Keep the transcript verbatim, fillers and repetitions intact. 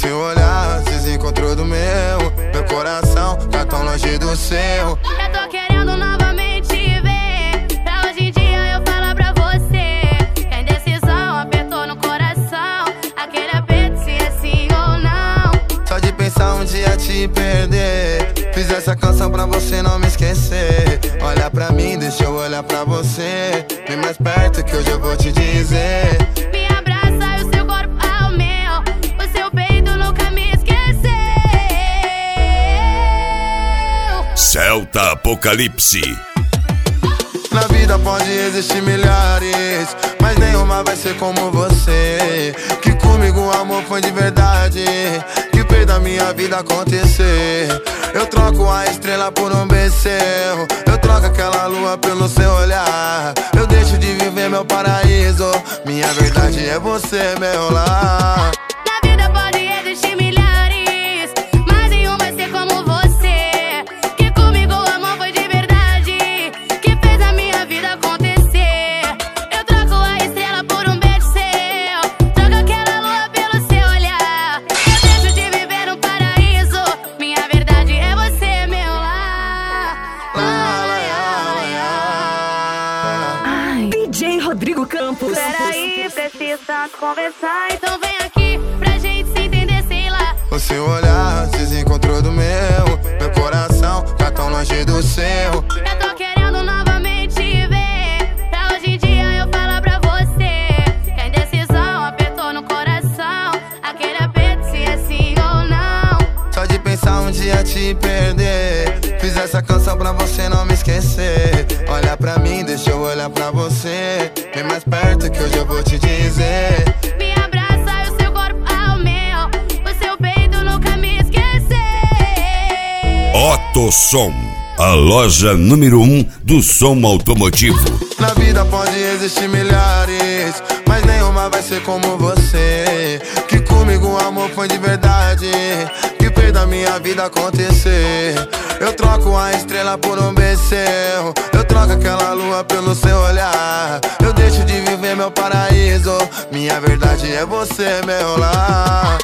seu olhar se desencontrou do meu. Meu coração tá tão longe do seu. Eu tô querendo novamente te ver. Pra hoje em dia eu falar pra você que a indecisão apertou no coração. Aquele aperto se é sim ou não. Só de pensar um dia te perder. Fiz essa canção pra você não me esquecer. Olha pra mim, deixa eu olhar pra você. Vem mais perto que hoje eu vou te dizer. Me abraça e o seu corpo ao meu. O seu peito nunca me esqueceu. Celta Apocalipse. Na vida pode existir milhares, mas nenhuma vai ser como você. Que comigo o amor foi de verdade, que fez da minha vida acontecer. Eu troco a estrela por um bezerro, eu troco aquela lua pelo seu olhar. Eu deixo de viver meu paraíso, minha verdade é você, meu lar. Na vida pode existir milhares, mas nenhum vai ser como você. Que comigo o amor foi de verdade, que fez a minha vida acontecer. Eu troco a estrela por um beijo seu, troco aquela lua pelo seu olhar. Eu deixo de viver um paraíso, minha verdade é você, meu lar. Lá, lá, lá, lá. D J Rodrigo Campos. Peraí, precisa conversar, então vem aqui pra gente se entender, sei lá. O seu olhar se desencontrou do meu. Meu coração tá tão longe do seu. Eu tô querendo novamente te ver. Pra hoje em dia eu falar pra você que a indecisão apertou no coração. Aquele aperto se é sim ou não. Só de pensar um dia te perder. Fiz essa canção pra você não me esquecer. Olha pra mim, deixa eu olhar pra você. Vem mais perto que hoje eu vou te dizer. Me abraça e o seu corpo ao meu. O seu peito nunca me esqueceu. Otto Som, a loja número um do som automotivo. Na vida pode existir milhares, mas nenhuma vai ser como você. Que comigo o amor foi de verdade, que fez da minha vida acontecer. Eu troco a estrela por um bezerro, eu troco aquela lua pelo seu olhar. Eu deixo de viver meu paraíso, minha verdade é você, meu lar.